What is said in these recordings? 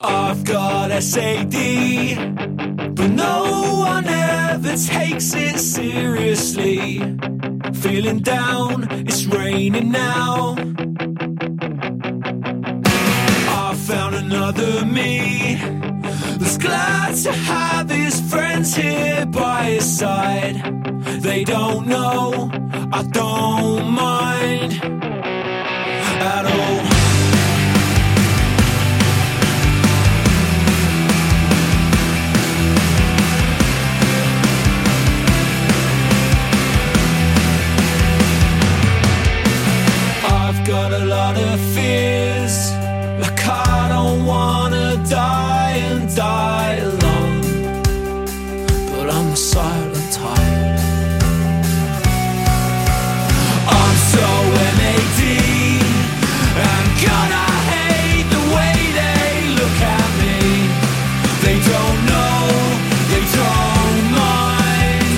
I've got SAD, but no one ever takes it seriously. Feeling down, it's raining now. I found another me that's glad to have his friends here by his side. They don't know, I don't mind at all. Got a lot of fears, like I don't wanna die and die alone, but I'm the silent type. I'm so MAD, I'm gonna hate the way they look at me. They don't know, they don't mind.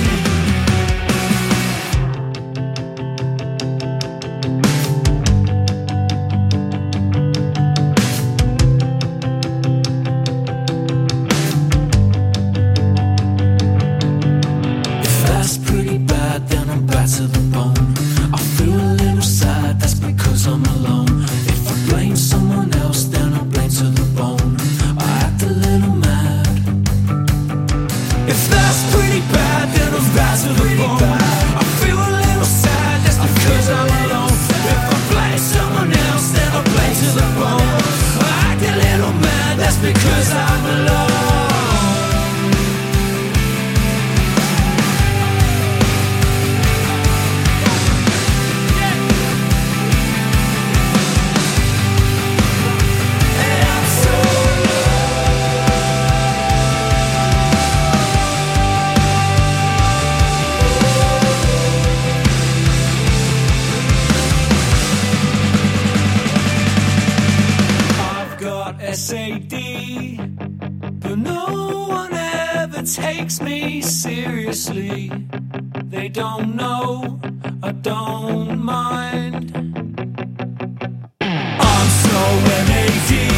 To the bone, I feel a little sad, that's because I'm alone. If I blame someone else, then I blame to the bone. I act a little mad. If that's pretty bad, then I'm bad to the bone. I feel a little sad, that's because I'm alone. If I blame someone else, then I blame to the bone. I act a little mad, that's because I'm alone. SAD, but no one ever takes me seriously. They don't know, I don't mind. I'm so MAD.